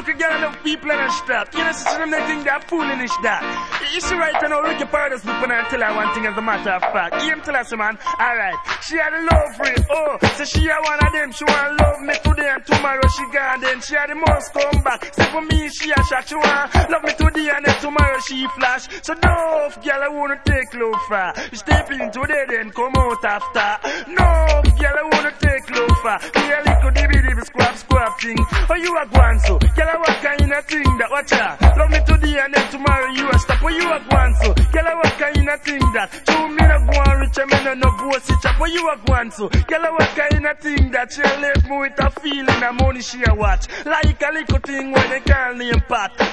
look at girl love people and that. You know, so them they think they're foolish that. You see right now, Ricky Paradise look when I tell her one thing as a matter of fact. You tell her, man, alright, she had a love for it. Oh, so she had one of them, she want love me today and tomorrow she gone. Then she had the most come back. So for me, she a shock. She want love me today and then tomorrow she flash. So no, girl, I wanna take love for. You step in today, then come out after. No, girl, I wanna take love for. Me a little dibby squab thing. Oh, you a gwan so. Girl, I walk in a thing that watch her. Love me today and then tomorrow you a stop. Oh, you a gwan so. Girl, I walk in a thing that. You me no go on rich and me no go sit up. Oh, you a gwan so. Girl, I walk in a thing that. She left me with a feeling of money she a watch. Like a little thing where they call name pot.